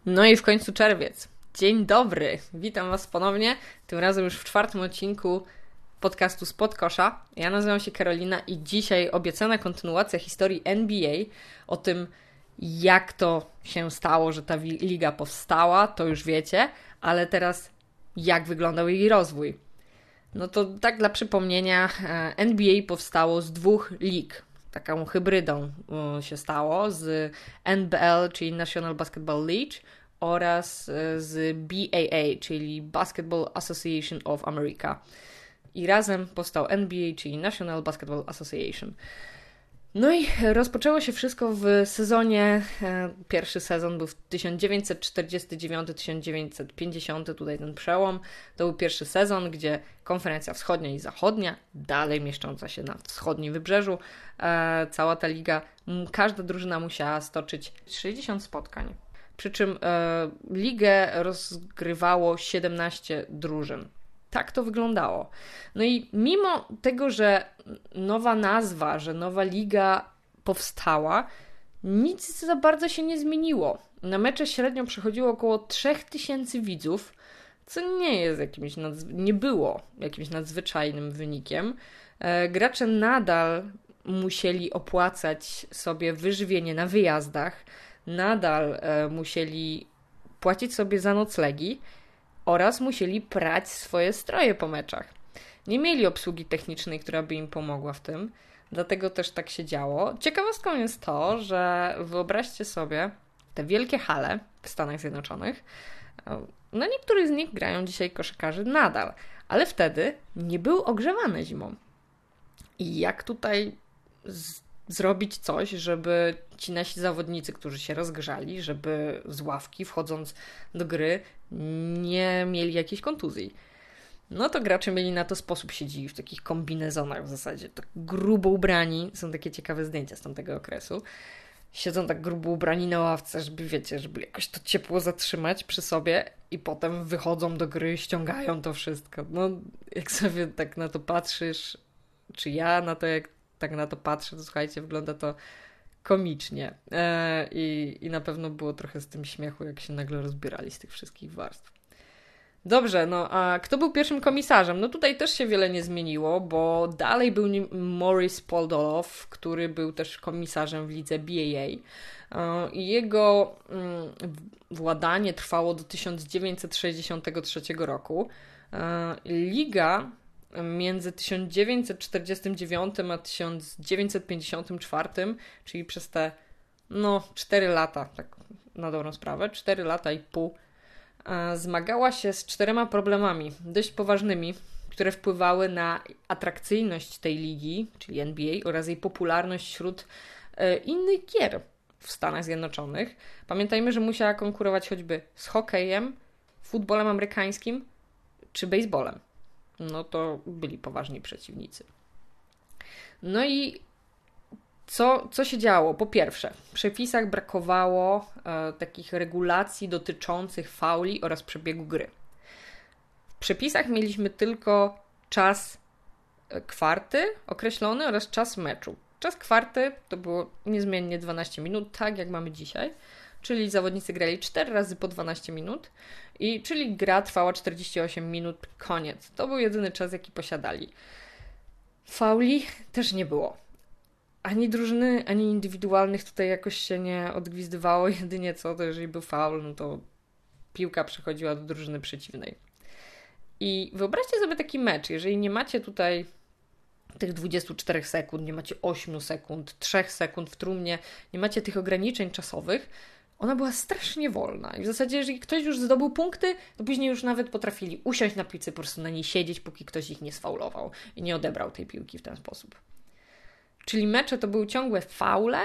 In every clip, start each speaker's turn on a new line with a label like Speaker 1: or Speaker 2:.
Speaker 1: No i w końcu czerwiec. Dzień dobry, witam Was ponownie, tym razem już w 4. odcinku podcastu Spod Kosza. Ja nazywam się Karolina i dzisiaj obiecana kontynuacja historii NBA, o tym jak to się stało, że ta liga powstała, to już wiecie, ale teraz jak wyglądał jej rozwój. No to tak dla przypomnienia, NBA powstało z 2 lig. Taką hybrydą się stało z NBL, czyli National Basketball League, oraz z BAA, czyli Basketball Association of America. I razem powstał NBA, czyli National Basketball Association. No i rozpoczęło się wszystko w sezonie, pierwszy sezon był w 1949-1950, tutaj ten przełom. To był pierwszy sezon, gdzie konferencja wschodnia i zachodnia, dalej mieszcząca się na wschodnim wybrzeżu, cała ta liga, każda drużyna musiała stoczyć 60 spotkań. Przy czym ligę rozgrywało 17 drużyn. Tak to wyglądało. No i mimo tego, że nowa nazwa, że nowa liga powstała, nic za bardzo się nie zmieniło. Na mecze średnio przychodziło około 3000 widzów, co nie jest nie było jakimś nadzwyczajnym wynikiem. Gracze nadal musieli opłacać sobie wyżywienie na wyjazdach, nadal musieli płacić sobie za noclegi oraz musieli prać swoje stroje po meczach. Nie mieli obsługi technicznej, która by im pomogła w tym, dlatego też tak się działo. Ciekawostką jest to, że wyobraźcie sobie te wielkie hale w Stanach Zjednoczonych. Na niektórych z nich grają dzisiaj koszykarze nadal, ale wtedy nie były ogrzewane zimą. I jak tutaj zrobić coś, żeby ci nasi zawodnicy, którzy się rozgrzali, żeby z ławki wchodząc do gry nie mieli jakiejś kontuzji. No to gracze mieli na to sposób, siedzieli w takich kombinezonach w zasadzie, tak grubo ubrani, są takie ciekawe zdjęcia z tamtego okresu, siedzą tak grubo ubrani na ławce, żeby wiecie, żeby jakoś to ciepło zatrzymać przy sobie i potem wychodzą do gry, ściągają to wszystko. No jak sobie tak na to patrzysz, czy ja na to jak tak na to patrzę, to słuchajcie, wygląda to komicznie. I na pewno było trochę z tym śmiechu, jak się nagle rozbierali z tych wszystkich warstw. Dobrze, no a kto był pierwszym komisarzem? No tutaj też się wiele nie zmieniło, bo dalej był nim Maurice Podoloff, który był też komisarzem w lidze BAA. I jego władanie trwało do 1963 roku. Liga między 1949 a 1954, czyli przez te 4 lata, tak na dobrą sprawę, 4 lata i pół, zmagała się z 4 problemami dość poważnymi, które wpływały na atrakcyjność tej ligi, czyli NBA, oraz jej popularność wśród innych gier w Stanach Zjednoczonych. Pamiętajmy, że musiała konkurować choćby z hokejem, futbolem amerykańskim czy baseballem. No to byli poważni przeciwnicy. No i co się działo? Po pierwsze, w przepisach brakowało takich regulacji dotyczących fauli oraz przebiegu gry. W przepisach mieliśmy tylko czas kwarty określony oraz czas meczu. Czas kwarty to było niezmiennie 12 minut, tak jak mamy dzisiaj, czyli zawodnicy grali 4 razy po 12 minut, czyli gra trwała 48 minut, koniec. To był jedyny czas, jaki posiadali. Fauli też nie było. Ani drużyny, ani indywidualnych tutaj jakoś się nie odgwizdywało, jedynie co, to jeżeli był faul, no to piłka przechodziła do drużyny przeciwnej. I wyobraźcie sobie taki mecz, jeżeli nie macie tutaj tych 24 sekund, nie macie 8 sekund, 3 sekund w trumnie, nie macie tych ograniczeń czasowych, ona była strasznie wolna. I w zasadzie, jeżeli ktoś już zdobył punkty, to później już nawet potrafili usiąść na piłce, po prostu na niej siedzieć, póki ktoś ich nie sfaulował i nie odebrał tej piłki w ten sposób. Czyli mecze to były ciągłe faule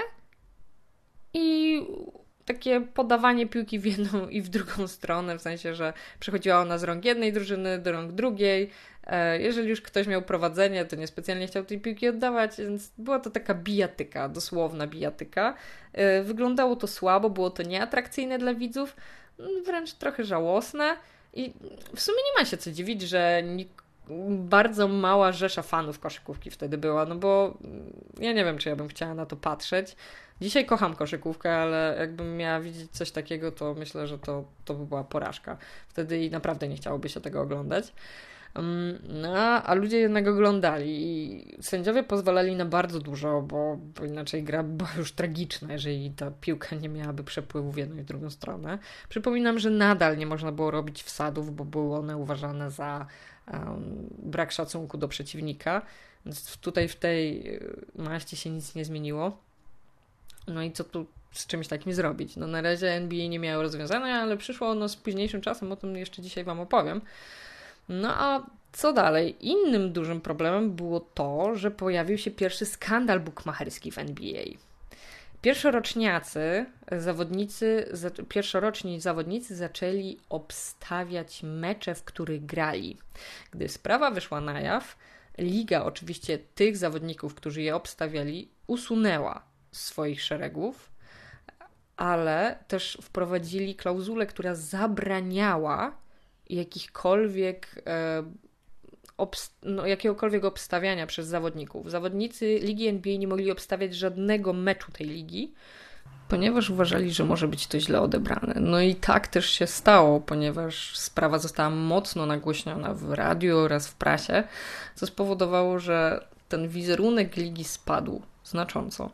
Speaker 1: i takie podawanie piłki w jedną i w drugą stronę, w sensie, że przechodziła ona z rąk jednej drużyny do rąk drugiej. Jeżeli już ktoś miał prowadzenie, to niespecjalnie chciał tej piłki oddawać, więc była to taka bijatyka, dosłowna bijatyka. Wyglądało to słabo, było to nieatrakcyjne dla widzów, wręcz trochę żałosne i w sumie nie ma się co dziwić, że bardzo mała rzesza fanów koszykówki wtedy była, no bo ja nie wiem, czy ja bym chciała na to patrzeć. Dzisiaj kocham koszykówkę, ale jakbym miała widzieć coś takiego, to myślę, że to by była porażka. Wtedy i naprawdę nie chciałoby się tego oglądać. No, a ludzie jednak oglądali i sędziowie pozwalali na bardzo dużo, bo inaczej gra była już tragiczna, jeżeli ta piłka nie miałaby przepływu w jedną i w drugą stronę. Przypominam, że nadal nie można było robić wsadów, bo były one uważane za brak szacunku do przeciwnika. Więc tutaj w tej maści się nic nie zmieniło. No i co tu z czymś takim zrobić? No na razie NBA nie miało rozwiązania, ale przyszło ono z późniejszym czasem, o tym jeszcze dzisiaj Wam opowiem. No a co dalej? Innym dużym problemem było to, że pojawił się pierwszy skandal bukmacherski w NBA. Pierwszoroczni zawodnicy zaczęli obstawiać mecze, w których grali. Gdy sprawa wyszła na jaw, liga oczywiście tych zawodników, którzy je obstawiali, usunęła z swoich szeregów, ale też wprowadzili klauzulę, która zabraniała jakiegokolwiek obstawiania przez zawodników. Zawodnicy Ligi NBA nie mogli obstawiać żadnego meczu tej ligi, ponieważ uważali, że może być to źle odebrane. No i tak też się stało, ponieważ sprawa została mocno nagłośniona w radiu oraz w prasie, co spowodowało, że ten wizerunek ligi spadł znacząco.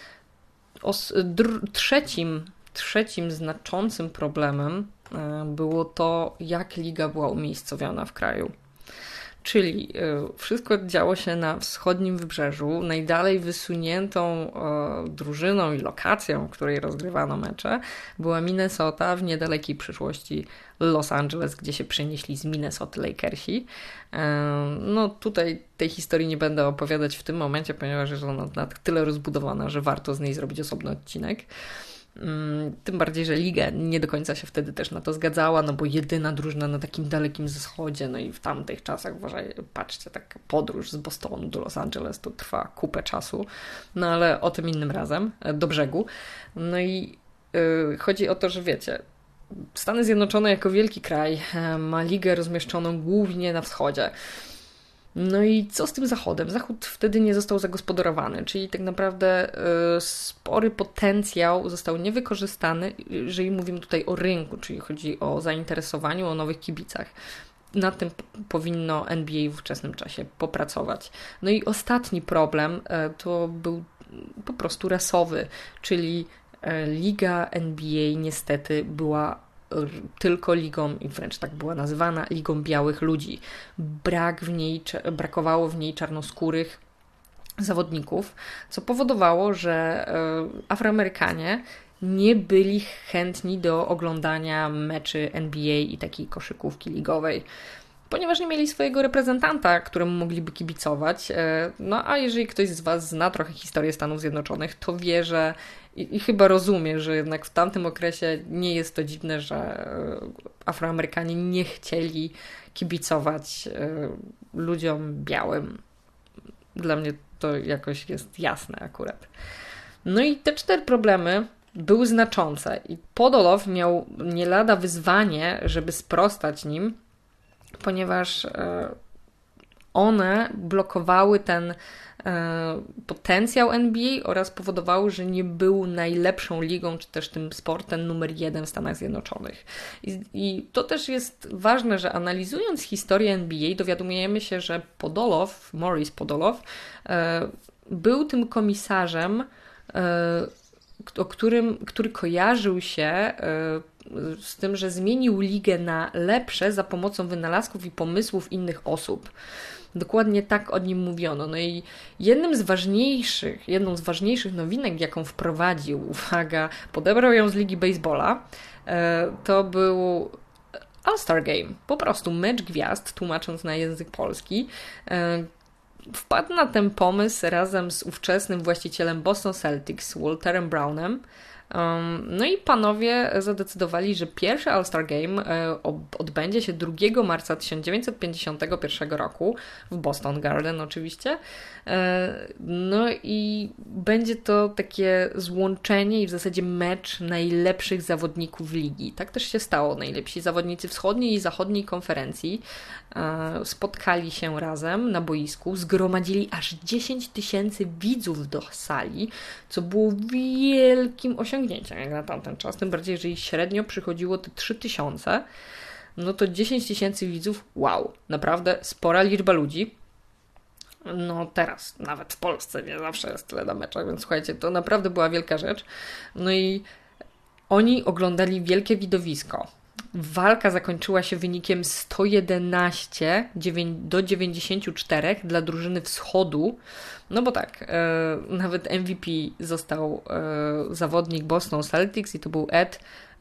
Speaker 1: Trzecim znaczącym problemem było to, jak liga była umiejscowiona w kraju. Czyli wszystko działo się na wschodnim wybrzeżu. Najdalej wysuniętą drużyną i lokacją, w której rozgrywano mecze, była Minnesota, w niedalekiej przyszłości Los Angeles, gdzie się przenieśli z Minnesota Lakersi. No tutaj tej historii nie będę opowiadać w tym momencie, ponieważ jest ona na tyle rozbudowana, że warto z niej zrobić osobny odcinek. Tym bardziej, że liga nie do końca się wtedy też na to zgadzała, no bo jedyna drużyna na takim dalekim wschodzie, no i w tamtych czasach, patrzcie, taka podróż z Bostonu do Los Angeles to trwa kupę czasu, no ale o tym innym razem, do brzegu. No i chodzi o to, że wiecie, Stany Zjednoczone jako wielki kraj ma ligę rozmieszczoną głównie na wschodzie. No i co z tym Zachodem? Zachód wtedy nie został zagospodarowany, czyli tak naprawdę spory potencjał został niewykorzystany, jeżeli mówimy tutaj o rynku, czyli chodzi o zainteresowaniu, o nowych kibicach. Nad tym powinno NBA w ówczesnym czasie popracować. No i ostatni problem to był po prostu rasowy, czyli liga NBA niestety była tylko ligą, i wręcz tak była nazywana, ligą białych ludzi. Brakowało w niej czarnoskórych zawodników, co powodowało, że Afroamerykanie nie byli chętni do oglądania meczy NBA i takiej koszykówki ligowej, ponieważ nie mieli swojego reprezentanta, któremu mogliby kibicować. No a jeżeli ktoś z Was zna trochę historię Stanów Zjednoczonych, to wie, że i chyba rozumie, że jednak w tamtym okresie nie jest to dziwne, że Afroamerykanie nie chcieli kibicować ludziom białym. Dla mnie to jakoś jest jasne akurat. No i te 4 problemy były znaczące i Podolow miał nie lada wyzwanie, żeby sprostać nim, ponieważ one blokowały ten potencjał NBA oraz powodowały, że nie był najlepszą ligą, czy też tym sportem numer 1 w Stanach Zjednoczonych. I to też jest ważne, że analizując historię NBA dowiadujemy się, że Maurice Podolow był tym komisarzem, który kojarzył się z tym, że zmienił ligę na lepsze za pomocą wynalazków i pomysłów innych osób. Dokładnie tak o nim mówiono. No i jedną z ważniejszych nowinek, jaką wprowadził, podebrał ją z Ligi Baseballa, to był All-Star Game. Po prostu mecz gwiazd, tłumacząc na język polski. Wpadł na ten pomysł razem z ówczesnym właścicielem Boston Celtics, Walterem Brownem, No i panowie zadecydowali, że pierwszy All-Star Game odbędzie się 2 marca 1951 roku w Boston Garden oczywiście. No i będzie to takie złączenie i w zasadzie mecz najlepszych zawodników ligi. Tak też się stało. Najlepsi zawodnicy wschodniej i zachodniej konferencji spotkali się razem na boisku, zgromadzili aż 10 000 widzów do sali, co było wielkim osiągnięciem jak na tamten czas, tym bardziej, jeżeli średnio przychodziło te 3000, no to 10 000 widzów, wow, naprawdę spora liczba ludzi. No teraz, nawet w Polsce nie zawsze jest tyle na meczach, więc słuchajcie, to naprawdę była wielka rzecz. No i oni oglądali wielkie widowisko. Walka zakończyła się wynikiem 111 do 94 dla drużyny wschodu. No bo tak, nawet MVP został zawodnik Boston Celtics i to był Ed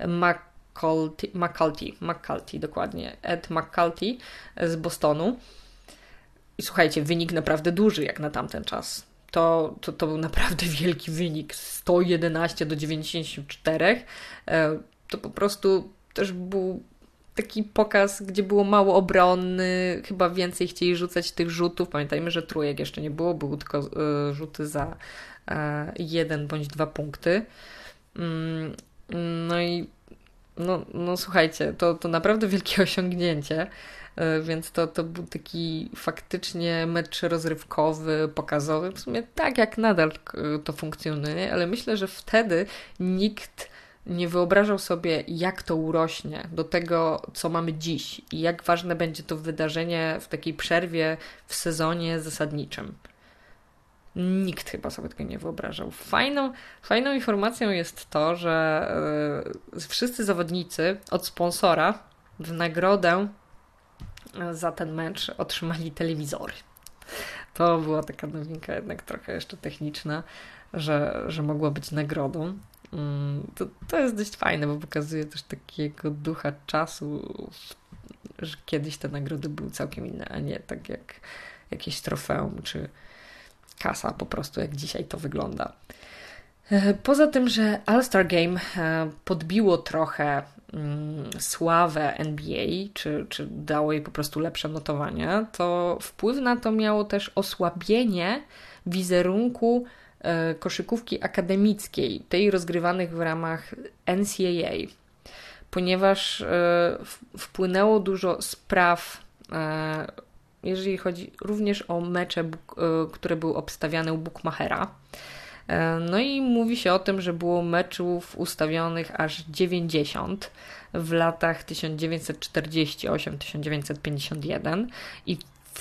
Speaker 1: McCulty, dokładnie, Ed McCulty z Bostonu. I słuchajcie, wynik naprawdę duży jak na tamten czas. To był naprawdę wielki wynik. 111 do 94. To po prostu też był taki pokaz, gdzie było mało obrony, chyba więcej chcieli rzucać tych rzutów. Pamiętajmy, że trójek jeszcze nie było, były tylko rzuty za 1 bądź 2 punkty. No i no słuchajcie, to naprawdę wielkie osiągnięcie, więc to był taki faktycznie mecz rozrywkowy, pokazowy, w sumie tak jak nadal to funkcjonuje, ale myślę, że wtedy nikt nie wyobrażał sobie, jak to urośnie do tego, co mamy dziś i jak ważne będzie to wydarzenie w takiej przerwie w sezonie zasadniczym. Nikt chyba sobie tego nie wyobrażał. Fajną informacją jest to, że wszyscy zawodnicy od sponsora w nagrodę za ten mecz otrzymali telewizory. To była taka nowinka jednak trochę jeszcze techniczna, że mogła być nagrodą. To jest dość fajne, bo pokazuje też takiego ducha czasu, że kiedyś te nagrody były całkiem inne, a nie tak jak jakieś trofeum czy kasa po prostu, jak dzisiaj to wygląda. Poza tym, że All-Star Game podbiło trochę sławę NBA, czy dało jej po prostu lepsze notowania, to wpływ na to miało też osłabienie wizerunku koszykówki akademickiej, tej rozgrywanych w ramach NCAA, ponieważ wpłynęło dużo spraw, jeżeli chodzi również o mecze, które były obstawiane u bookmachera. No i mówi się o tym, że było meczów ustawionych aż 90 w latach 1948-1951 i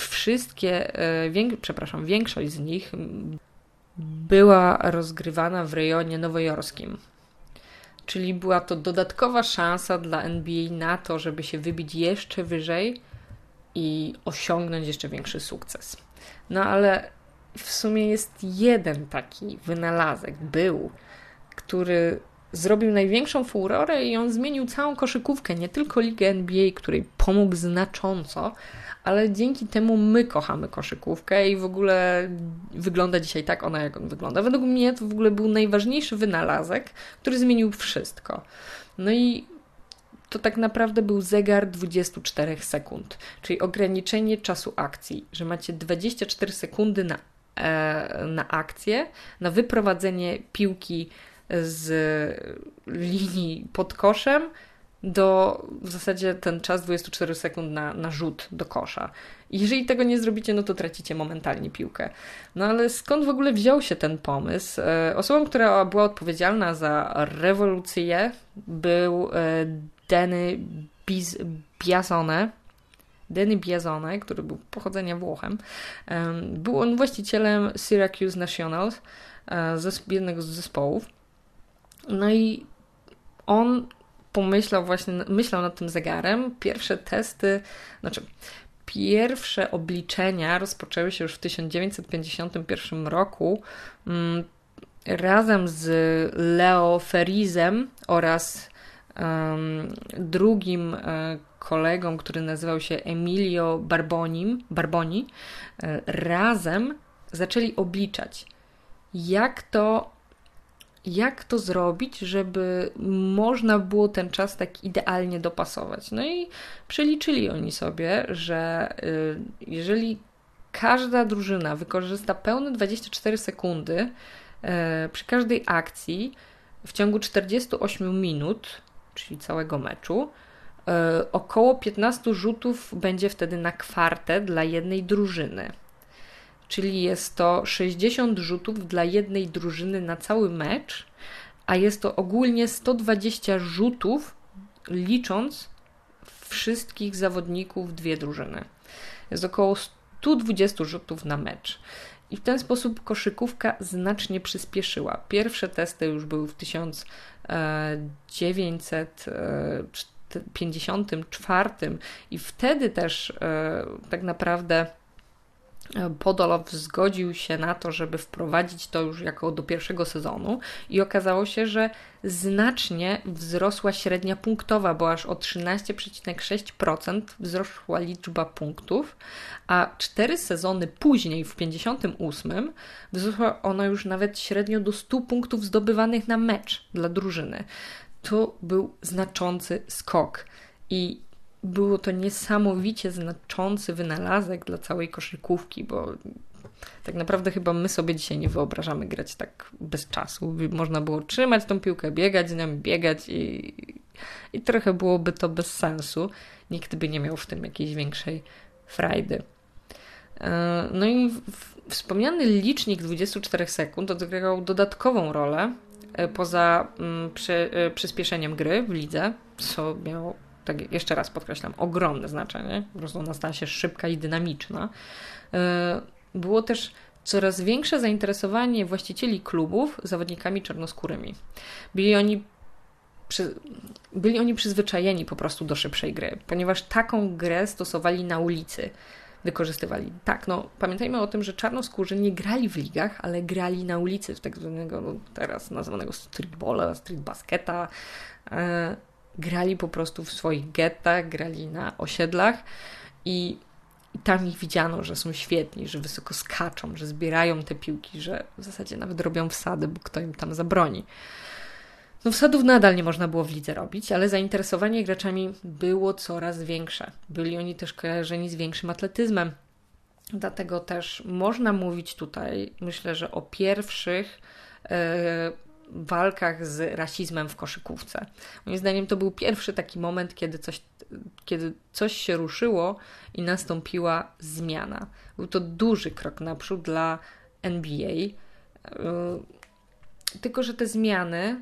Speaker 1: większość z nich była rozgrywana w rejonie nowojorskim. Czyli była to dodatkowa szansa dla NBA na to, żeby się wybić jeszcze wyżej i osiągnąć jeszcze większy sukces. No ale w sumie jest jeden taki wynalazek, który zrobił największą furorę i on zmienił całą koszykówkę, nie tylko ligę NBA, której pomógł znacząco, ale dzięki temu my kochamy koszykówkę i w ogóle wygląda dzisiaj tak ona, jak on wygląda. Według mnie to w ogóle był najważniejszy wynalazek, który zmienił wszystko. No i to tak naprawdę był zegar 24 sekund, czyli ograniczenie czasu akcji, że macie 24 sekundy na akcję, na wyprowadzenie piłki z linii pod koszem w zasadzie ten czas 24 sekund na rzut do kosza. I jeżeli tego nie zrobicie, no to tracicie momentalnie piłkę. No ale skąd w ogóle wziął się ten pomysł? Osobą, która była odpowiedzialna za rewolucję, był Danny Biasone, który był pochodzenia Włochem. Był on właścicielem Syracuse Nationals, jednego z zespołów. No i on myślał nad tym zegarem. Pierwsze obliczenia rozpoczęły się już w 1951 roku razem z Leo Ferrizem oraz drugim kolegą, który nazywał się Emilio Barboni, razem zaczęli obliczać, jak to zrobić, żeby można było ten czas tak idealnie dopasować. No i przeliczyli oni sobie, że jeżeli każda drużyna wykorzysta pełne 24 sekundy przy każdej akcji w ciągu 48 minut, czyli całego meczu, około 15 rzutów będzie wtedy na kwartę dla jednej drużyny. Czyli jest to 60 rzutów dla jednej drużyny na cały mecz, a jest to ogólnie 120 rzutów licząc wszystkich zawodników dwie drużyny. Jest około 120 rzutów na mecz. I w ten sposób koszykówka znacznie przyspieszyła. Pierwsze testy już były w 1954 i wtedy też tak naprawdę Podolow zgodził się na to, żeby wprowadzić to już jako do pierwszego sezonu i okazało się, że znacznie wzrosła średnia punktowa, bo aż o 13,6% wzrosła liczba punktów, a 4 sezony później, w 58, wzrosła ona już nawet średnio do 100 punktów zdobywanych na mecz dla drużyny. To był znaczący skok i było to niesamowicie znaczący wynalazek dla całej koszykówki, bo tak naprawdę chyba my sobie dzisiaj nie wyobrażamy grać tak bez czasu. Można było trzymać tą piłkę, biegać z nią, biegać i trochę byłoby to bez sensu. Nikt by nie miał w tym jakiejś większej frajdy. No i wspomniany licznik 24 sekund odgrywał dodatkową rolę poza przyspieszeniem gry w lidze, co miało, tak jeszcze raz podkreślam, ogromne znaczenie. Po prostu ona stała się szybka i dynamiczna. Było też coraz większe zainteresowanie właścicieli klubów zawodnikami czarnoskórymi. Byli oni przyzwyczajeni po prostu do szybszej gry, ponieważ taką grę stosowali na ulicy. Wykorzystywali. Tak, no pamiętajmy o tym, że czarnoskórzy nie grali w ligach, ale grali na ulicy, w tak zwanego, no, teraz nazwanego streetballa, streetbasketa. Grali po prostu w swoich gettach, grali na osiedlach i tam ich widziano, że są świetni, że wysoko skaczą, że zbierają te piłki, że w zasadzie nawet robią wsady, bo kto im tam zabroni. No wsadów nadal nie można było w lidze robić, ale zainteresowanie graczami było coraz większe. Byli oni też kojarzeni z większym atletyzmem. Dlatego też można mówić tutaj, myślę, że o pierwszych walkach z rasizmem w koszykówce. Moim zdaniem to był pierwszy taki moment, kiedy coś się ruszyło i nastąpiła zmiana. Był to duży krok naprzód dla NBA. Tylko że te zmiany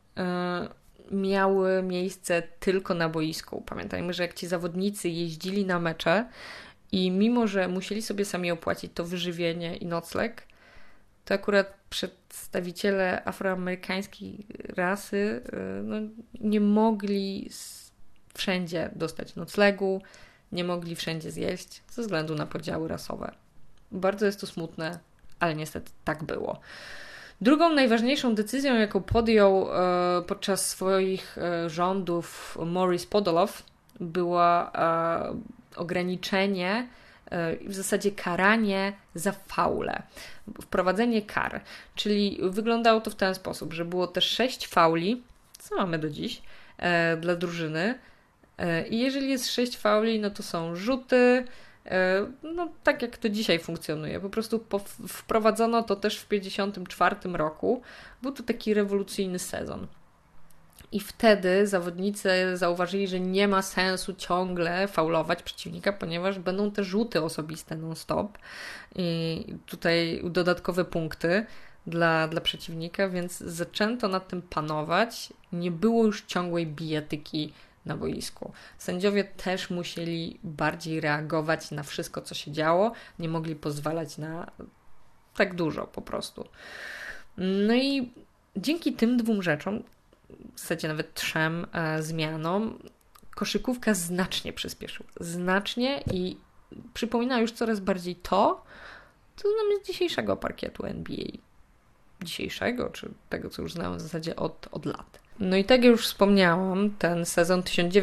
Speaker 1: miały miejsce tylko na boisku. Pamiętajmy, że jak ci zawodnicy jeździli na mecze i mimo, że musieli sobie sami opłacić to wyżywienie i nocleg, to akurat przedstawiciele afroamerykańskiej rasy nie mogli wszędzie dostać noclegu, nie mogli wszędzie zjeść ze względu na podziały rasowe. Bardzo jest to smutne, ale niestety tak było. Drugą najważniejszą decyzją, jaką podjął podczas swoich rządów Maurice Podolow, było ograniczenie, w zasadzie karanie za faule. Wprowadzenie kar, czyli wyglądało to w ten sposób, że było też 6 fauli, co mamy do dziś, dla drużyny i jeżeli jest 6 fauli, no to są rzuty, no tak jak to dzisiaj funkcjonuje. Po prostu wprowadzono to też w 1954 roku. Był to taki rewolucyjny sezon. I wtedy zawodnicy zauważyli, że nie ma sensu ciągle faulować przeciwnika, ponieważ będą te rzuty osobiste non-stop i tutaj dodatkowe punkty dla przeciwnika, więc zaczęto nad tym panować. Nie było już ciągłej bijatyki na boisku. Sędziowie też musieli bardziej reagować na wszystko, co się działo. Nie mogli pozwalać na tak dużo po prostu. No i dzięki tym dwóm rzeczom, w zasadzie nawet 3 zmianom, koszykówka znacznie przyspieszyła. Znacznie i przypomina już coraz bardziej to, co znamy z dzisiejszego parkietu NBA. Dzisiejszego, czy tego, co już znamy w zasadzie od lat. No i tak jak już wspomniałam, ten sezon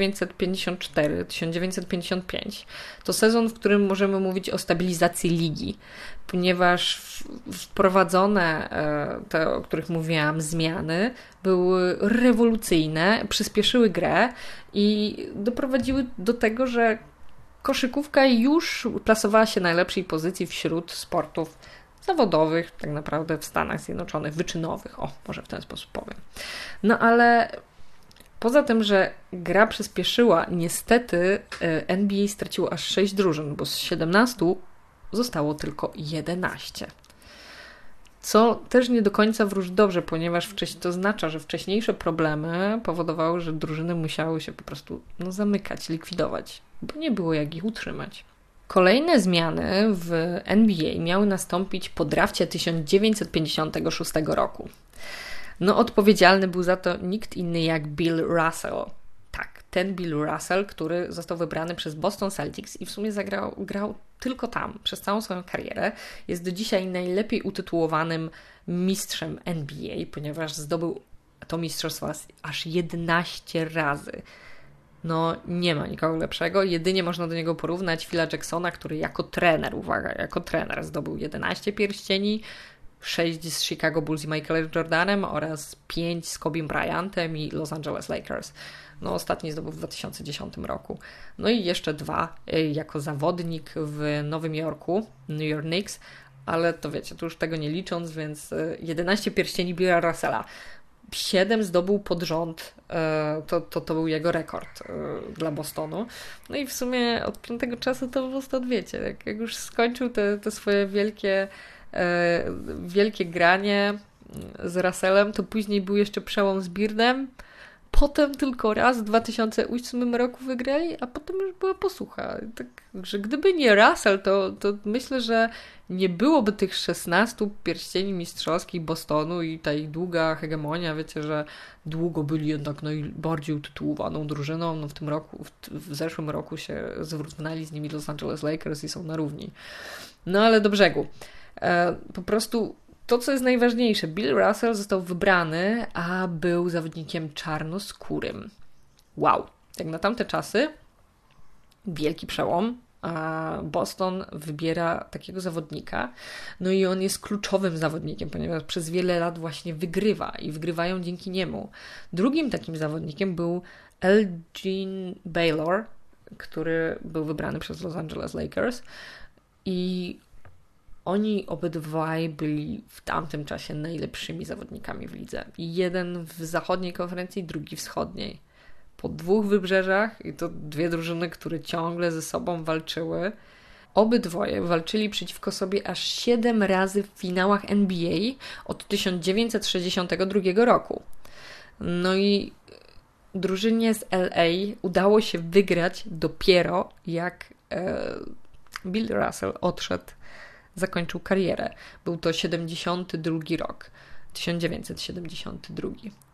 Speaker 1: 1954-1955 to sezon, w którym możemy mówić o stabilizacji ligi, ponieważ wprowadzone te, o których mówiłam, zmiany były rewolucyjne, przyspieszyły grę i doprowadziły do tego, że koszykówka już plasowała się na najlepszej pozycji wśród sportów zawodowych, tak naprawdę w Stanach Zjednoczonych, wyczynowych, może w ten sposób powiem. No ale poza tym, że gra przyspieszyła, niestety NBA straciło aż 6 drużyn, bo z 17 zostało tylko 11. Co też nie do końca wróży dobrze, ponieważ to oznacza, że wcześniejsze problemy powodowały, że drużyny musiały się po prostu zamykać, likwidować, bo nie było jak ich utrzymać. Kolejne zmiany w NBA miały nastąpić po drafcie 1956 roku. Odpowiedzialny był za to nikt inny jak Bill Russell. Tak, ten Bill Russell, który został wybrany przez Boston Celtics i w sumie grał tylko tam przez całą swoją karierę. Jest do dzisiaj najlepiej utytułowanym mistrzem NBA, ponieważ zdobył to mistrzostwo aż 11 razy. Nie ma nikogo lepszego. Jedynie można do niego porównać Phila Jacksona, który jako trener zdobył 11 pierścieni, 6 z Chicago Bulls i Michaelem Jordanem oraz 5 z Kobe Bryantem i Los Angeles Lakers. Ostatni zdobył w 2010 roku. I jeszcze 2 jako zawodnik w Nowym Jorku, New York Knicks, ale to wiecie, to już tego nie licząc, więc 11 pierścieni Billa Russella. 7 zdobył pod rząd, to był jego rekord dla Bostonu. I w sumie od tamtego czasu to Boston, wiecie, jak już skończył te swoje wielkie granie z Russellem, to później był jeszcze przełom z Beardem, potem tylko raz w 2008 roku wygrali, a potem już była posłucha. Także gdyby nie Russell, to myślę, że nie byłoby tych 16 pierścieni mistrzowskich Bostonu i ta ich długa hegemonia. Wiecie, że długo byli jednak najbardziej utytułowaną drużyną. W zeszłym roku się zrównali z nimi Los Angeles Lakers i są na równi. Ale do brzegu. Po prostu to, co jest najważniejsze, Bill Russell został wybrany, a był zawodnikiem czarnoskórym. Wow! Jak na tamte czasy, wielki przełom, a Boston wybiera takiego zawodnika, i on jest kluczowym zawodnikiem, ponieważ przez wiele lat właśnie wygrywa i wygrywają dzięki niemu. Drugim takim zawodnikiem był Elgin Baylor, który był wybrany przez Los Angeles Lakers i oni obydwaj byli w tamtym czasie najlepszymi zawodnikami w lidze. Jeden w zachodniej konferencji, drugi wschodniej. Po 2 wybrzeżach, i to 2 drużyny, które ciągle ze sobą walczyły. Obydwoje walczyli przeciwko sobie aż 7 razy w finałach NBA od 1962 roku. I drużynie z LA udało się wygrać dopiero jak Bill Russell zakończył karierę. Był to 72 rok. 1972.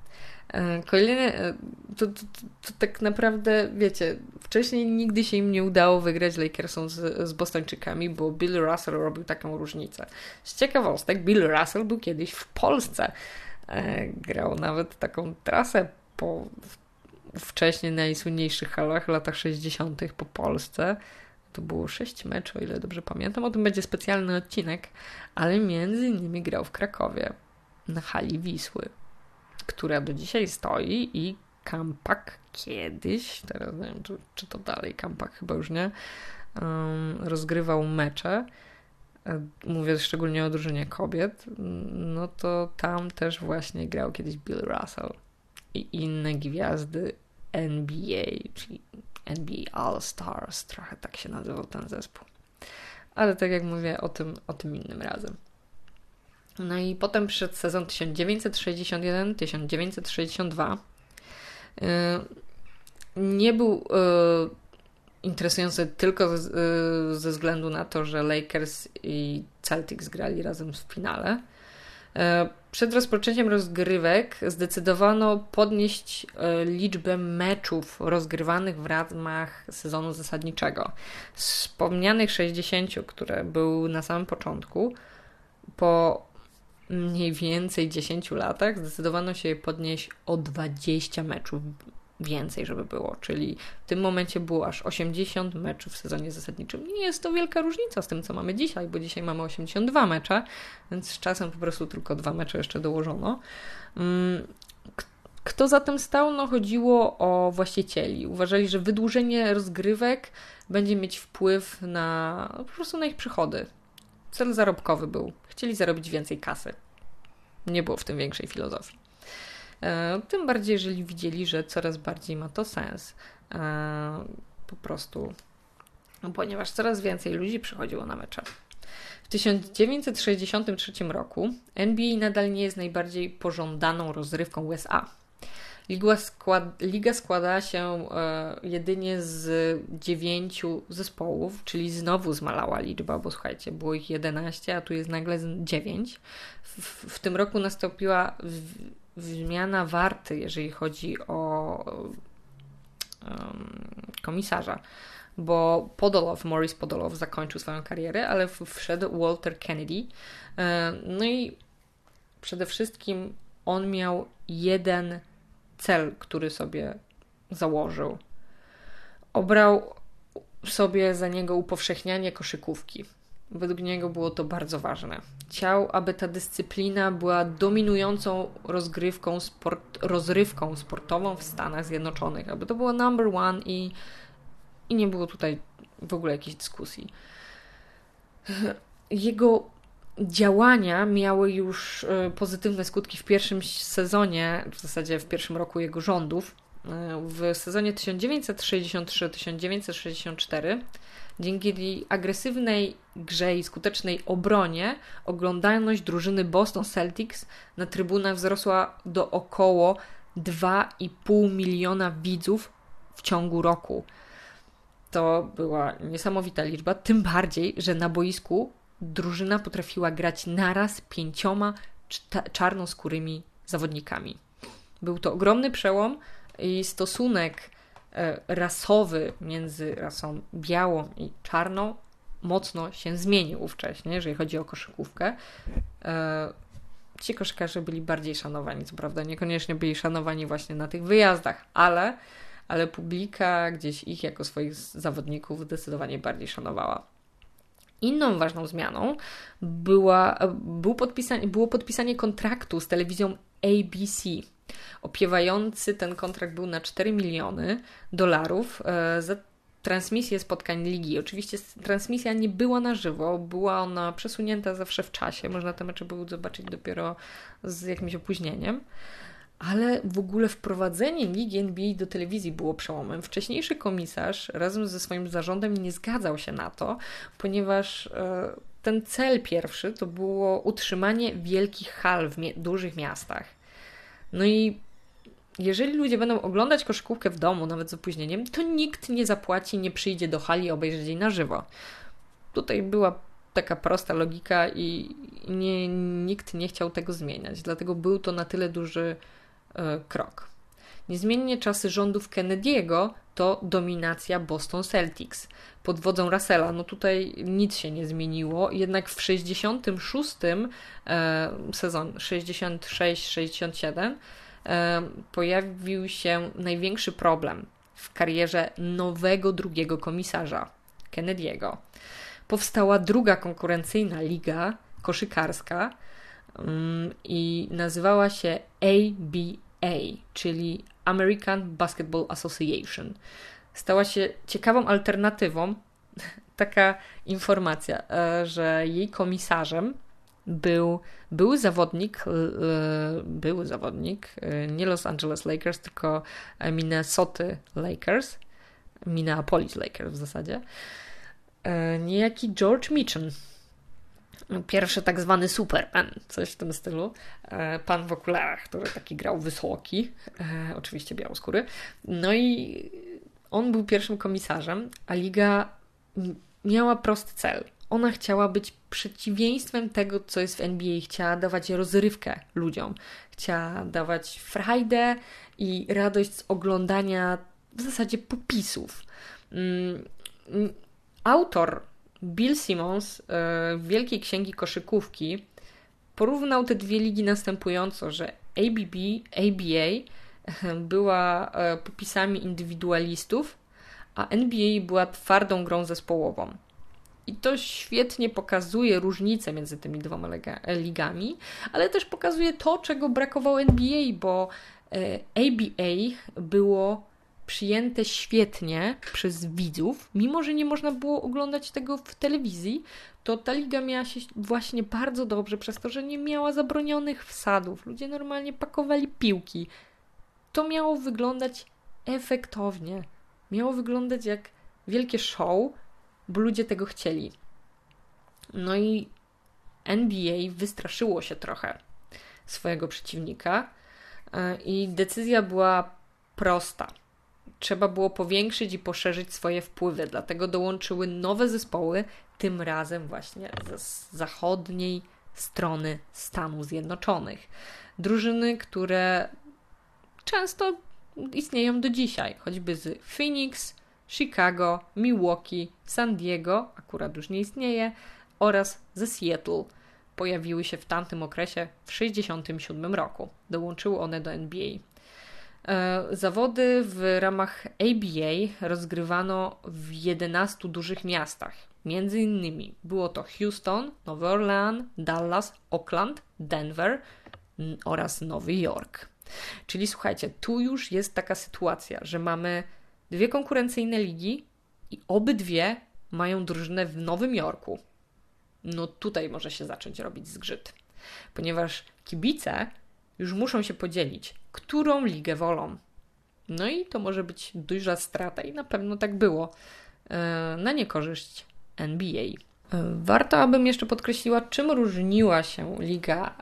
Speaker 1: Kolejne, to tak naprawdę, wiecie, wcześniej nigdy się im nie udało wygrać Lakersom z Bostończykami, bo Bill Russell robił taką różnicę. Z ciekawostek, Bill Russell był kiedyś w Polsce. Grał nawet taką trasę po wcześniej najsłynniejszych halach w latach 60. po Polsce. To było 6 meczów, o ile dobrze pamiętam. O tym będzie specjalny odcinek, ale między innymi grał w Krakowie na hali Wisły, która do dzisiaj stoi i Kampak kiedyś, teraz nie wiem, czy to dalej Kampak, chyba już nie, rozgrywał mecze. Mówię szczególnie o drużynie kobiet. To tam też właśnie grał kiedyś Bill Russell i inne gwiazdy NBA, czyli NBA All-Stars, trochę tak się nazywał ten zespół. Ale tak jak mówię, o tym innym razem. I potem przyszedł sezon 1961-1962. Nie był interesujący tylko ze względu na to, że Lakers i Celtics grali razem w finale. Przed rozpoczęciem rozgrywek zdecydowano podnieść liczbę meczów rozgrywanych w ramach sezonu zasadniczego. Z wspomnianych 60, które był na samym początku, po mniej więcej 10 latach zdecydowano się je podnieść o 20 meczów więcej, żeby było, czyli w tym momencie było aż 80 meczów w sezonie zasadniczym. Nie jest to wielka różnica z tym, co mamy dzisiaj, bo dzisiaj mamy 82 mecze, więc z czasem po prostu tylko 2 mecze jeszcze dołożono. Kto za tym stał? No chodziło o właścicieli. Uważali, że wydłużenie rozgrywek będzie mieć wpływ na po prostu na ich przychody. Cel zarobkowy był. Chcieli zarobić więcej kasy. Nie było w tym większej filozofii. Tym bardziej, jeżeli widzieli, że coraz bardziej ma to sens. Po prostu, ponieważ coraz więcej ludzi przychodziło na mecze. W 1963 roku NBA nadal nie jest najbardziej pożądaną rozrywką USA. Liga składa się jedynie z 9 zespołów, czyli znowu zmalała liczba, bo słuchajcie, było ich 11, a tu jest nagle 9. W tym roku nastąpiła zmiana warty, jeżeli chodzi o komisarza, bo Maurice Podolow zakończył swoją karierę, ale wszedł Walter Kennedy. No i przede wszystkim on miał jeden cel, który sobie założył. Obrał sobie za niego upowszechnianie koszykówki. Według niego było to bardzo ważne. Chciał, aby ta dyscyplina była dominującą rozrywką sportową w Stanach Zjednoczonych, aby to było number one i nie było tutaj w ogóle jakiejś dyskusji. Jego działania miały już pozytywne skutki w pierwszym sezonie, w zasadzie w pierwszym roku jego rządów. W sezonie 1963-1964 dzięki agresywnej grze i skutecznej obronie oglądalność drużyny Boston Celtics na trybunach wzrosła do około 2,5 miliona widzów w ciągu roku. To była niesamowita liczba, tym bardziej, że na boisku drużyna potrafiła grać naraz 5 czarnoskórymi zawodnikami. Był to ogromny przełom i stosunek rasowy między rasą białą i czarną mocno się zmienił ówcześnie, jeżeli chodzi o koszykówkę. Ci koszykarze byli bardziej szanowani, co prawda niekoniecznie byli szanowani właśnie na tych wyjazdach, ale publika gdzieś ich jako swoich zawodników zdecydowanie bardziej szanowała. Inną ważną zmianą było podpisanie kontraktu z telewizją ABC. Opiewający ten kontrakt był na $4 miliony za transmisję spotkań ligi. Oczywiście transmisja nie była na żywo, była ona przesunięta zawsze w czasie. Można te mecze były zobaczyć dopiero z jakimś opóźnieniem. Ale w ogóle wprowadzenie ligi NBA do telewizji było przełomem. Wcześniejszy komisarz razem ze swoim zarządem nie zgadzał się na to, ponieważ ten cel pierwszy to było utrzymanie wielkich hal w dużych miastach. No i jeżeli ludzie będą oglądać koszykówkę w domu, nawet z opóźnieniem, to nikt nie zapłaci, nie przyjdzie do hali i obejrzy jej na żywo. Tutaj była taka prosta logika i nikt nie chciał tego zmieniać. Dlatego był to na tyle duży krok. Niezmiennie czasy rządów Kennedy'ego to dominacja Boston Celtics pod wodzą Russella. No tutaj nic się nie zmieniło, jednak w 66 sezon 66-67 pojawił się największy problem w karierze nowego drugiego komisarza Kennedy'ego. Powstała druga konkurencyjna liga koszykarska i nazywała się ABA, czyli American Basketball Association. Stała się ciekawą alternatywą. Taka informacja, że jej komisarzem był zawodnik, nie Los Angeles Lakers, tylko Minneapolis Lakers w zasadzie, niejaki George Mitchell. Pierwszy tak zwany Superman, coś w tym stylu. Pan w okularach, który taki grał wysoki, oczywiście białoskóry. No i on był pierwszym komisarzem, a liga miała prosty cel. Ona chciała być przeciwieństwem tego, co jest w NBA. Chciała dawać rozrywkę ludziom. Chciała dawać frajdę i radość z oglądania w zasadzie popisów. Autor Bill Simmons Wielkiej Księgi Koszykówki porównał te dwie ligi następująco, że ABA była popisami indywidualistów, a NBA była twardą grą zespołową. I to świetnie pokazuje różnicę między tymi dwoma ligami, ale też pokazuje to, czego brakowało NBA, bo ABA było przyjęte świetnie przez widzów, mimo że nie można było oglądać tego w telewizji, to ta liga miała się właśnie bardzo dobrze przez to, że nie miała zabronionych wsadów. Ludzie normalnie pakowali piłki. To miało wyglądać efektownie. Miało wyglądać jak wielkie show, bo ludzie tego chcieli. No i NBA wystraszyło się trochę swojego przeciwnika i decyzja była prosta. Trzeba było powiększyć i poszerzyć swoje wpływy, dlatego dołączyły nowe zespoły, tym razem właśnie z zachodniej strony Stanów Zjednoczonych. Drużyny, które często istnieją do dzisiaj, choćby z Phoenix, Chicago, Milwaukee, San Diego, akurat już nie istnieje, oraz ze Seattle. Pojawiły się w tamtym okresie w 1967 roku. Dołączyły one do NBA. Zawody w ramach ABA rozgrywano w 11 dużych miastach. Między innymi było to Houston, Nowy Orleans, Dallas, Oakland, Denver oraz Nowy Jork. Czyli słuchajcie, tu już jest taka sytuacja, że mamy dwie konkurencyjne ligi i obydwie mają drużynę w Nowym Jorku. No tutaj może się zacząć robić zgrzyt, ponieważ kibice już muszą się podzielić, którą ligę wolą. No i to może być duża strata i na pewno tak było na niekorzyść NBA. Warto, abym jeszcze podkreśliła, czym różniła się liga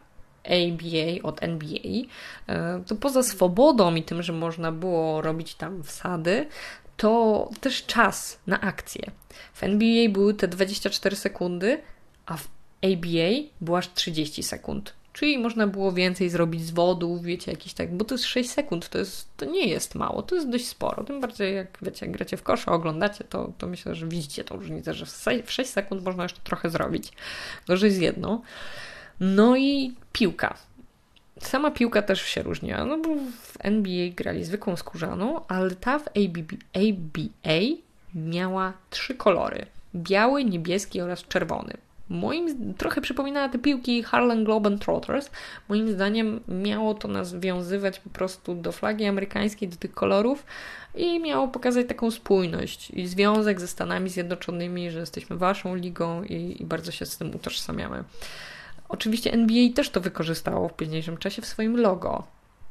Speaker 1: ABA od NBA. To poza swobodą i tym, że można było robić tam wsady, to też czas na akcję. W NBA były te 24 sekundy, a w ABA było aż 30 sekund. Czyli można było więcej zrobić z wodów, wiecie, jakieś tak, bo to jest 6 sekund, to nie jest mało, to jest dość sporo. Tym bardziej jak, wiecie, jak gracie w kosza, oglądacie, to myślę, że widzicie tą różnicę, że w 6 sekund można jeszcze trochę zrobić. Gorzej z jedną. No i piłka. Sama piłka też się różniła, no bo w NBA grali zwykłą skórzaną, ale ta w ABA miała 3 kolory. Biały, niebieski oraz czerwony. Trochę przypominała te piłki Harlem Globetrotters. Moim zdaniem miało to nawiązywać po prostu do flagi amerykańskiej, do tych kolorów i miało pokazać taką spójność i związek ze Stanami Zjednoczonymi, że jesteśmy waszą ligą i bardzo się z tym utożsamiamy. Oczywiście NBA też to wykorzystało w późniejszym czasie w swoim logo,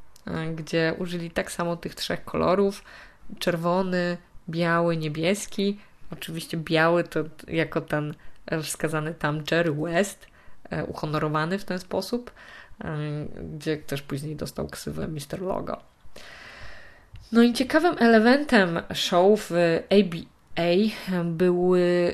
Speaker 1: gdzie użyli tak samo tych 3 kolorów, czerwony, biały, niebieski. Oczywiście biały to jako ten wskazany tam Jerry West, uhonorowany w ten sposób, gdzie też później dostał ksywę Mr. Logo. No i ciekawym elementem show w ABA były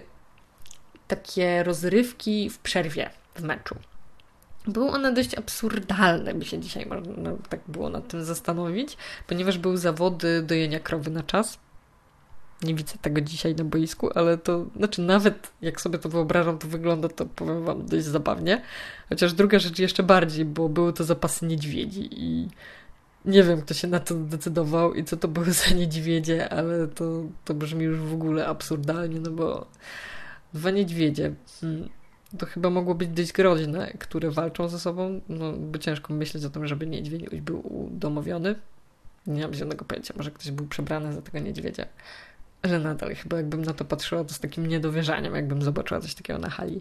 Speaker 1: takie rozrywki w przerwie w meczu. Były one dość absurdalne, by się dzisiaj można tak było nad tym zastanowić, ponieważ były zawody dojenia krowy na czas. Nie widzę tego dzisiaj na boisku, ale to, znaczy nawet jak sobie to wyobrażam, to wygląda, to powiem wam, dość zabawnie. Chociaż druga rzecz jeszcze bardziej, bo były to zapasy niedźwiedzi i nie wiem, kto się na to zdecydował i co to były za niedźwiedzie, ale to brzmi już w ogóle absurdalnie, no bo 2 niedźwiedzie, to chyba mogło być dość groźne, które walczą ze sobą, no by ciężko myśleć o tym, żeby niedźwiedź był udomowiony. Nie mam zielonego pojęcia, może ktoś był przebrany za tego niedźwiedzia. Że nadal chyba jakbym na to patrzyła, to z takim niedowierzaniem, jakbym zobaczyła coś takiego na hali.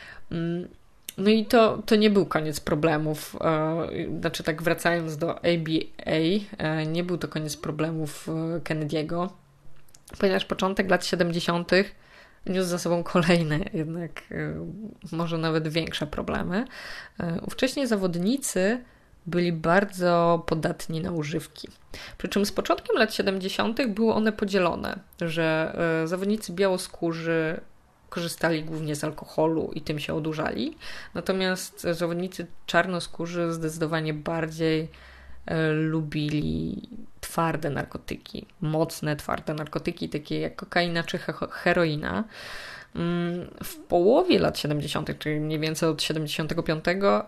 Speaker 1: No i to nie był koniec problemów. Znaczy tak wracając do ABA, nie był to koniec problemów Kennedy'ego, ponieważ początek lat 70. niósł za sobą kolejne, jednak może nawet większe problemy. Ówcześni zawodnicy byli bardzo podatni na używki. Przy czym z początkiem lat 70. były one podzielone, że zawodnicy białoskórzy korzystali głównie z alkoholu i tym się odurzali, natomiast zawodnicy czarnoskórzy zdecydowanie bardziej lubili twarde narkotyki, mocne, twarde narkotyki, takie jak kokaina czy heroina. W połowie lat 70., czyli mniej więcej od 75,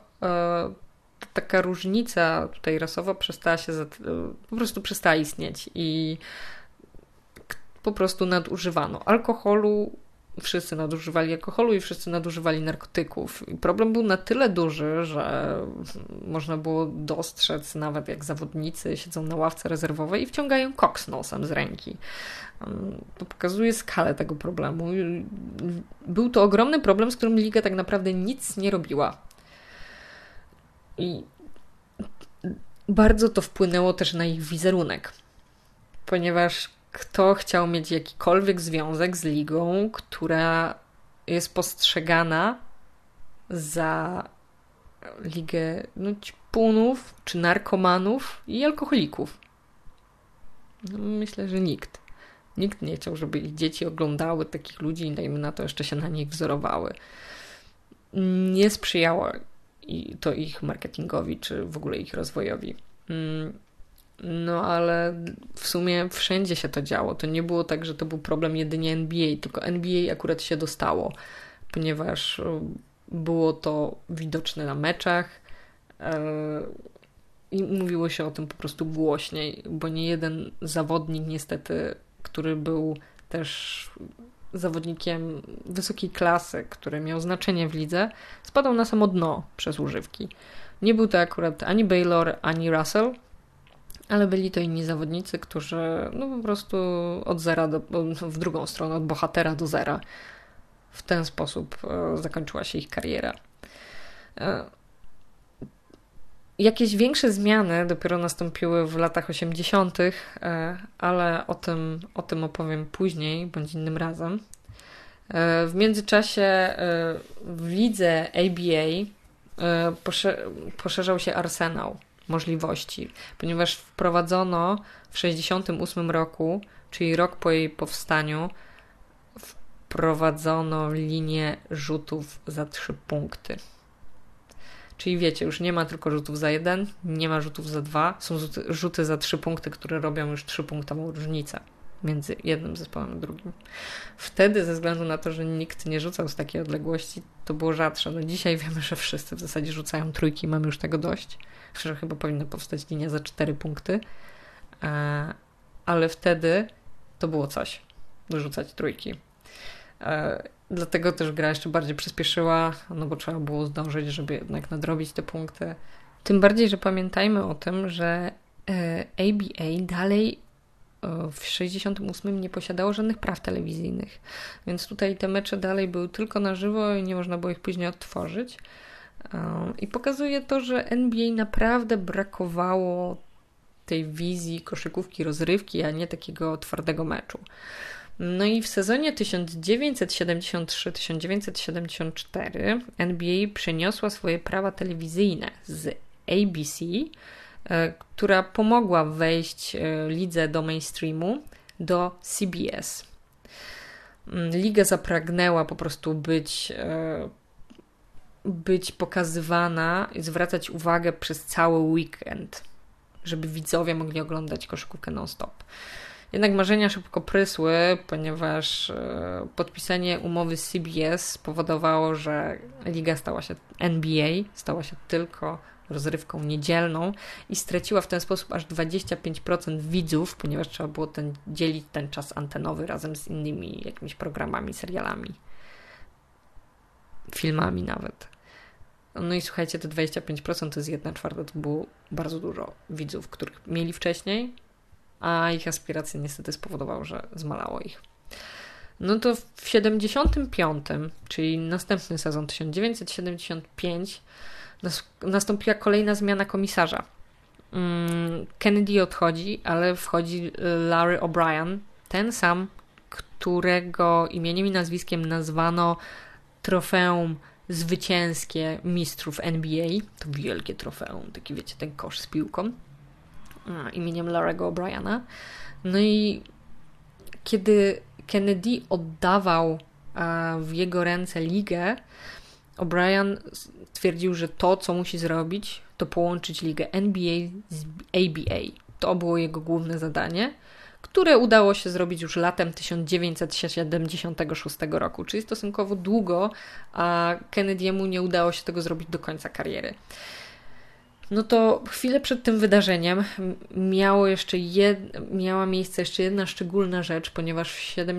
Speaker 1: taka różnica tutaj rasowa po prostu przestała istnieć i po prostu nadużywano alkoholu. Wszyscy nadużywali alkoholu i wszyscy nadużywali narkotyków. I problem był na tyle duży, że można było dostrzec nawet jak zawodnicy siedzą na ławce rezerwowej i wciągają koks nosem z ręki. To pokazuje skalę tego problemu. Był to ogromny problem, z którym liga tak naprawdę nic nie robiła. I bardzo to wpłynęło też na ich wizerunek, ponieważ kto chciał mieć jakikolwiek związek z ligą, która jest postrzegana za ligę ćpunów, czy narkomanów i alkoholików. Myślę, że nikt. Nikt nie chciał, żeby ich dzieci oglądały takich ludzi i dajmy na to jeszcze się na nich wzorowały. Nie sprzyjało to ich marketingowi, czy w ogóle ich rozwojowi. No ale w sumie wszędzie się to działo. To nie było tak, że to był problem jedynie NBA, tylko NBA akurat się dostało, ponieważ było to widoczne na meczach i mówiło się o tym po prostu głośniej, bo nie jeden zawodnik niestety, który był też zawodnikiem wysokiej klasy, który miał znaczenie w lidze, spadał na samo dno przez używki. Nie był to akurat ani Baylor, ani Russell, ale byli to inni zawodnicy, którzy po prostu od zera w drugą stronę, od bohatera do zera. W ten sposób zakończyła się ich kariera. Jakieś większe zmiany dopiero nastąpiły w latach 80., ale o tym opowiem później, bądź innym razem. W międzyczasie w lidze ABA poszerzał się arsenał możliwości, ponieważ wprowadzono w 1968 roku, czyli rok po jej powstaniu, wprowadzono linię rzutów za 3 punkty. Czyli wiecie, już nie ma tylko rzutów za 1, nie ma rzutów za 2, są rzuty za 3 punkty, które robią już 3-punktową różnicę między jednym zespołem a drugim. Wtedy, ze względu na to, że nikt nie rzucał z takiej odległości, to było rzadsze. No dzisiaj wiemy, że wszyscy w zasadzie rzucają trójki, mamy już tego dość, że chyba powinna powstać linia za 4 punkty, ale wtedy to było coś, rzucać trójki. Dlatego też gra jeszcze bardziej przyspieszyła, bo trzeba było zdążyć, żeby jednak nadrobić te punkty. Tym bardziej, że pamiętajmy o tym, że ABA dalej w 68 nie posiadało żadnych praw telewizyjnych, więc tutaj te mecze dalej były tylko na żywo i nie można było ich później odtworzyć. I pokazuje to, że NBA naprawdę brakowało tej wizji koszykówki, rozrywki, a nie takiego twardego meczu. No i w sezonie 1973-1974 NBA przeniosła swoje prawa telewizyjne z ABC, która pomogła wejść lidze do mainstreamu, do CBS. Liga zapragnęła po prostu być pokazywana i zwracać uwagę przez cały weekend, żeby widzowie mogli oglądać koszykówkę non-stop. Jednak marzenia szybko prysły, ponieważ podpisanie umowy z CBS spowodowało, że liga NBA stała się tylko rozrywką niedzielną i straciła w ten sposób aż 25% widzów, ponieważ trzeba było dzielić ten czas antenowy razem z innymi jakimiś programami, serialami, filmami nawet. No i słuchajcie, te 25% to jest 1/4, to było bardzo dużo widzów, których mieli wcześniej, a ich aspiracje niestety spowodowały, że zmalało ich. No to w 75, czyli następny sezon, 1975, nastąpiła kolejna zmiana komisarza. Kennedy odchodzi, ale wchodzi Larry O'Brien, ten sam, którego imieniem i nazwiskiem nazwano trofeum zwycięskie mistrzów NBA. To wielkie trofeum, taki wiecie, ten kosz z piłką, imieniem Larry'ego O'Briena. No i kiedy Kennedy oddawał w jego ręce ligę, O'Brien twierdził, że to, co musi zrobić, to połączyć ligę NBA z ABA. To było jego główne zadanie, które udało się zrobić już latem 1976 roku, czyli stosunkowo długo, a Kennedy'emu nie udało się tego zrobić do końca kariery. No to chwilę przed tym wydarzeniem miała miejsce jeszcze jedna szczególna rzecz, ponieważ w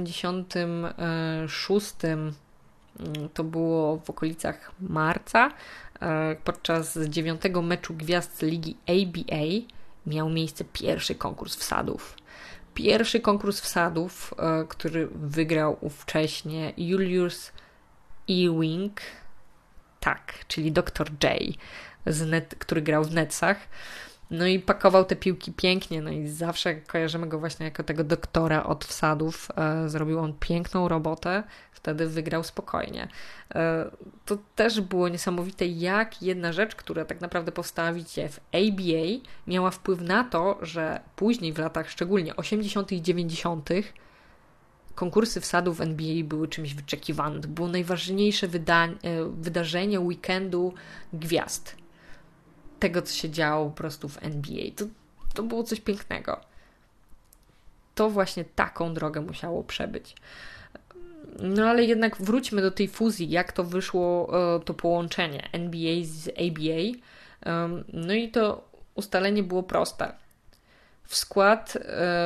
Speaker 1: 76 to było w okolicach marca, podczas 9 meczu gwiazd ligi ABA miał miejsce pierwszy konkurs wsadów. Pierwszy konkurs wsadów, który wygrał ówcześnie Julius Ewing, tak, czyli Dr. J, który grał w Netsach. No i pakował te piłki pięknie, no i zawsze kojarzymy go właśnie jako tego doktora od wsadów. Zrobił on piękną robotę, wtedy wygrał spokojnie. To też było niesamowite, jak jedna rzecz, która tak naprawdę powstała, widzicie, w ABA, miała wpływ na to, że później w latach szczególnie 80. i 90. konkursy wsadów w NBA były czymś wyczekiwanym. To było najważniejsze wydarzenie weekendu gwiazd. Tego, co się działo po prostu w NBA. To było coś pięknego. To właśnie taką drogę musiało przebyć. No ale jednak wróćmy do tej fuzji, jak to wyszło, to połączenie NBA z ABA. No i to ustalenie było proste. W skład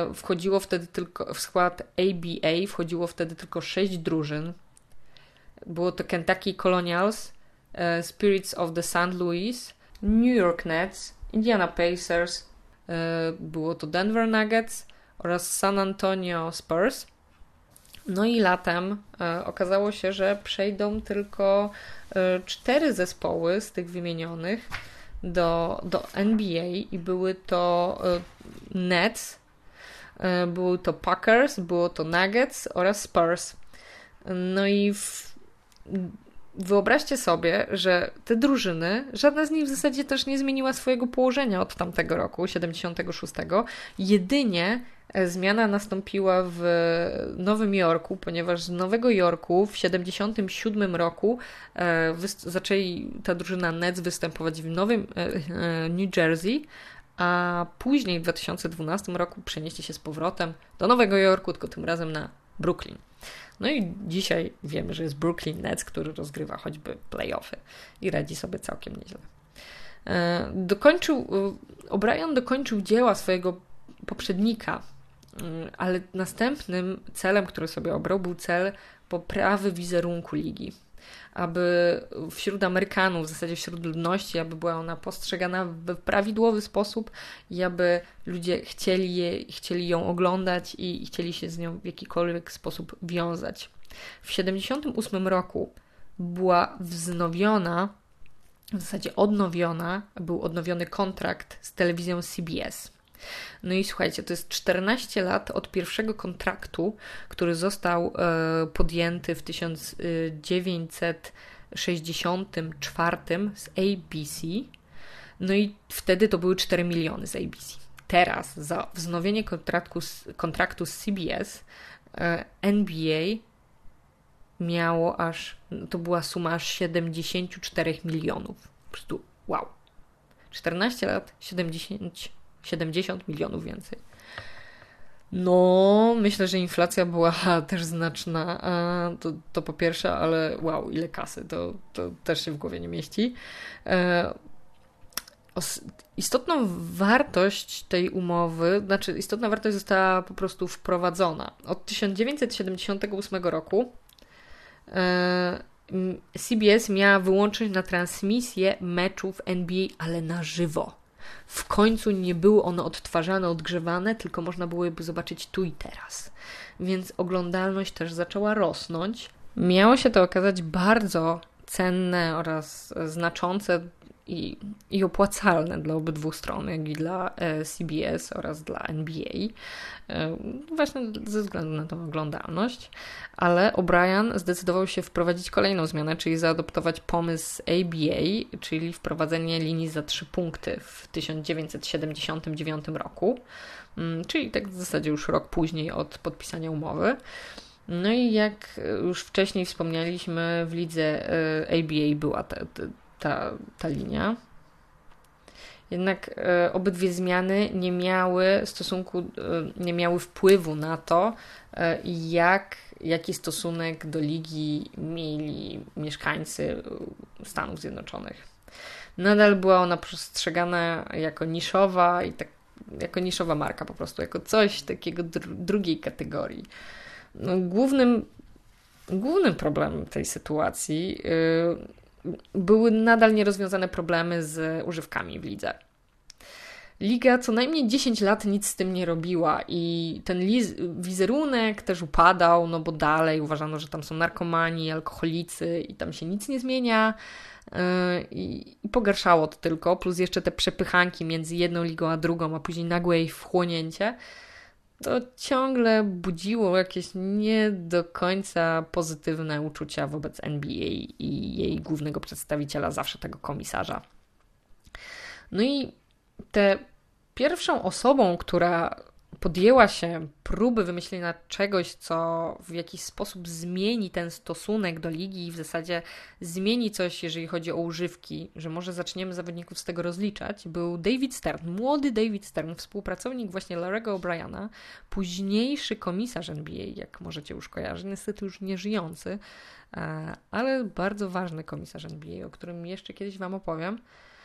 Speaker 1: ABA wchodziło wtedy tylko 6 drużyn. Było to Kentucky Colonials, Spirits of the St. Louis, New York Nets, Indiana Pacers, było to Denver Nuggets oraz San Antonio Spurs. No i latem okazało się, że przejdą tylko 4 zespoły z tych wymienionych do NBA i były to Nets, były to Packers, było to Nuggets oraz Spurs. No i wyobraźcie sobie, że te drużyny, żadna z nich w zasadzie też nie zmieniła swojego położenia od tamtego roku, 76. Jedynie zmiana nastąpiła w Nowym Jorku, ponieważ z Nowego Jorku w 77 roku zaczęli ta drużyna Nets występować w Nowym New Jersey, a później w 2012 roku przenieśli się z powrotem do Nowego Jorku, tylko tym razem na Brooklyn. No i dzisiaj wiemy, że jest Brooklyn Nets, który rozgrywa choćby play-offy i radzi sobie całkiem nieźle. O'Brien dokończył dzieła swojego poprzednika, ale następnym celem, który sobie obrał, był cel poprawy wizerunku ligi. Aby wśród Amerykanów, w zasadzie wśród ludności, aby była ona postrzegana w prawidłowy sposób i aby ludzie chcieli ją oglądać i chcieli się z nią w jakikolwiek sposób wiązać. W 1978 roku była wznowiona, w zasadzie był odnowiony kontrakt z telewizją CBS. No i słuchajcie, to jest 14 lat od pierwszego kontraktu, który został podjęty w 1964 z ABC. No i wtedy to były 4 miliony z ABC. Teraz za wznowienie kontraktu z CBS NBA miało to była suma aż 74 milionów. Po prostu wow. 14 lat, 70 milionów więcej. No, myślę, że inflacja była też znaczna, to po pierwsze, ale wow, ile kasy, to też się w głowie nie mieści. Istotną wartość tej umowy, istotna wartość została po prostu wprowadzona. Od 1978 roku CBS miała wyłączyć na transmisję meczów NBA, ale na żywo. W końcu nie były one odtwarzane, odgrzewane, tylko można było je zobaczyć tu i teraz. Więc oglądalność też zaczęła rosnąć. Miało się to okazać bardzo cenne oraz znaczące i opłacalne dla obydwu stron, jak i dla CBS oraz dla NBA, właśnie ze względu na tą oglądalność, ale O'Brien zdecydował się wprowadzić kolejną zmianę, czyli zaadoptować pomysł ABA, czyli wprowadzenie linii za 3 punkty w 1979 roku, czyli tak w zasadzie już rok później od podpisania umowy. No i jak już wcześniej wspomnieliśmy, w lidze ABA była ta linia. Jednak obydwie zmiany nie miały wpływu na to, jaki stosunek do ligi mieli mieszkańcy Stanów Zjednoczonych. Nadal była ona postrzegana jako niszowa i jako niszowa marka po prostu, jako coś takiego drugiej kategorii. No, głównym problemem tej sytuacji były nadal nierozwiązane problemy z używkami w lidze. Liga co najmniej 10 lat nic z tym nie robiła i ten wizerunek też upadał, no bo dalej uważano, że tam są narkomani, alkoholicy i tam się nic nie zmienia i pogarszało to tylko, plus jeszcze te przepychanki między jedną ligą a drugą, a później nagłe jej wchłonięcie, to ciągle budziło jakieś nie do końca pozytywne uczucia wobec NBA i jej głównego przedstawiciela, zawsze tego komisarza. No i pierwszą osobą, która podjęła się próby wymyślenia czegoś, co w jakiś sposób zmieni ten stosunek do ligi i w zasadzie zmieni coś, jeżeli chodzi o używki, że może zaczniemy zawodników z tego rozliczać, był David Stern, młody David Stern, współpracownik właśnie Larry'ego O'Briena, późniejszy komisarz NBA, jak możecie już kojarzyć, niestety już nie żyjący, ale bardzo ważny komisarz NBA, o którym jeszcze kiedyś Wam opowiem.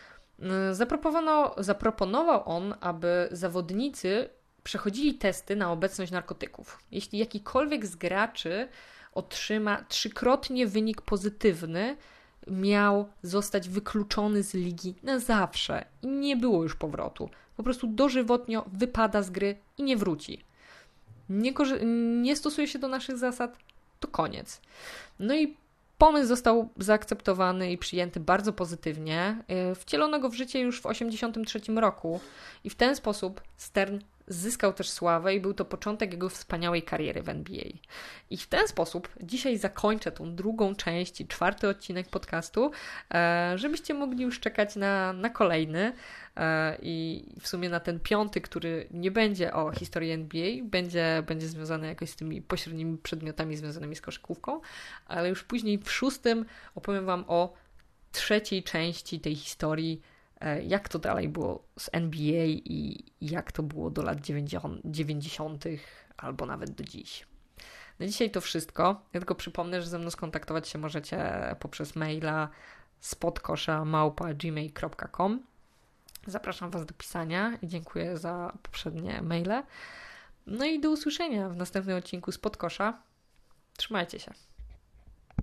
Speaker 1: Zaproponował on, aby zawodnicy przechodzili testy na obecność narkotyków. Jeśli jakikolwiek z graczy otrzyma 3-krotnie wynik pozytywny, miał zostać wykluczony z ligi na zawsze i nie było już powrotu. Po prostu dożywotnio wypada z gry i nie wróci. Nie stosuje się do naszych zasad, to koniec. No i pomysł został zaakceptowany i przyjęty bardzo pozytywnie. Wcielono go w życie już w 1983 roku i w ten sposób Stern zyskał też sławę i był to początek jego wspaniałej kariery w NBA. I w ten sposób dzisiaj zakończę tą drugą część i 4. odcinek podcastu, żebyście mogli już czekać na kolejny i w sumie na ten 5., który nie będzie o historii NBA, będzie związany jakoś z tymi pośrednimi przedmiotami związanymi z koszykówką, ale już później w 6. opowiem Wam o 3. części tej historii, jak to dalej było z NBA i jak to było do lat 90. albo nawet do dziś. Na dzisiaj to wszystko. Ja tylko przypomnę, że ze mną skontaktować się możecie poprzez maila spodkosza@gmail.com. Zapraszam Was do pisania i dziękuję za poprzednie maile. No i do usłyszenia w następnym odcinku z Podkosza. Trzymajcie się.